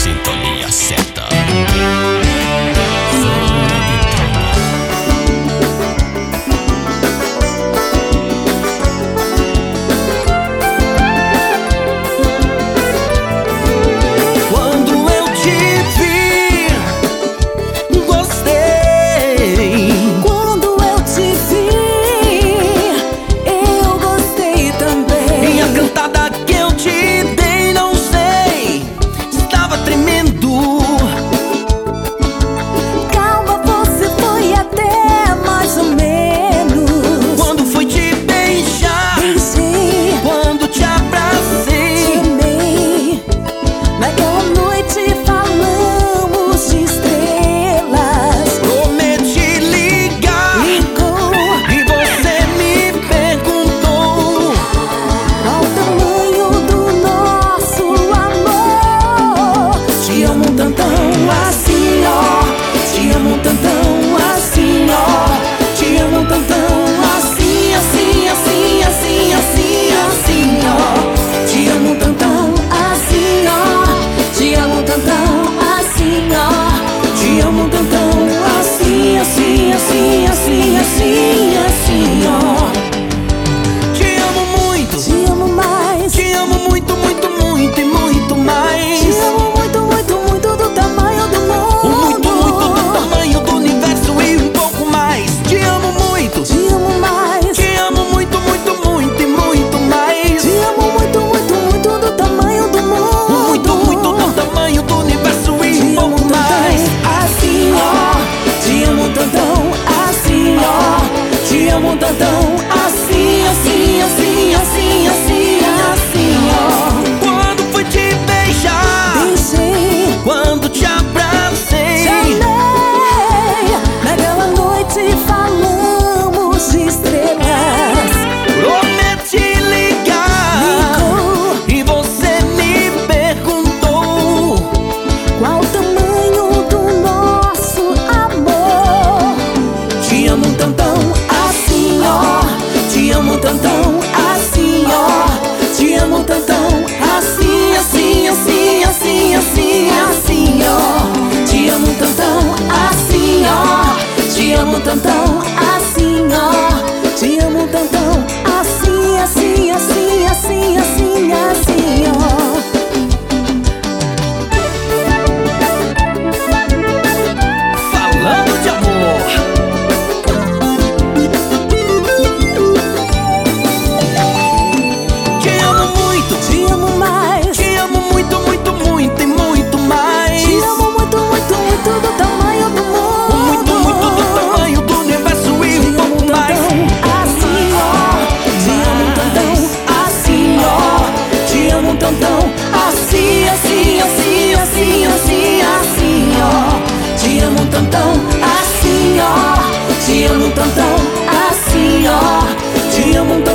sintonia certa. Quando eu te vi, gostei. Quando eu te vi, eu gostei também. E a cantada que eu te dei, não sei, estava tremendo. Calma, você foi até mais ou menos. Quando fui te beijar, Beijei, quando te abracei, te amei. Naquela noite falamos de estrelas. prometi ligar. Ligou E você me perguntou ao tamanho do nosso amor. Te amo um tantão assim, ó. Te amo um tantão assim, ó. Te amo um tantão assim, assim, assim, assim, assim, assim, ó. Te amo um tantão assim, ó. Te amo um tantão assim, ó. Te amo um tantão assim, assim, assim, assim, assim, assim, ó. te amo muito, Te amo mais. te amo muito, muito, muito e muito mais. Te amo muito, muito, muito do tamanho do mundo. Muito, muito do tamanho do universo e um pouco mais. Te amo muito, Te amo mais. te amo muito, muito, muito e muito mais. Te amo muito, muito, muito do tamanho do mundo. Muito, muito do tamanho do universo e Te um amo pouco mais. assim, ó. Te amo tantão assim, ó. Te amo tantão assim, assim, assim, assim, assim, assim, ó. Quando fui te beijar, Beijei, quando te abracei, te amei. Naquela noite falamos de estrelas. prometi ligar. Ligou E você me perguntou qual o tamanho do nosso amor. Te amo um tantão assim, ó. Te amo um tantão assim, ó. Te amo um tantão assim, assim, assim, assim, assim, assim, ó. Te amo um tantão assim, ó. Te amo um tantão assim, ó. Te amo um tantão assim, assim, assim, assim, assim, assim, ó. falando de amor. Te amo muito, Te amo mais. te amo muito, muito, muito e muito mais. Te amo muito, muito, muito do tamanho do mundo. Muito, muito do tamanho do universo e um pouco mais. Assim, ó. Te amo um tantão assim, ó. Te amo um tantão assim, assim, assim, assim, assim, assim, ó. Te amo um tantão assim, ó. Te amo um tantão assim, ó. Te amo um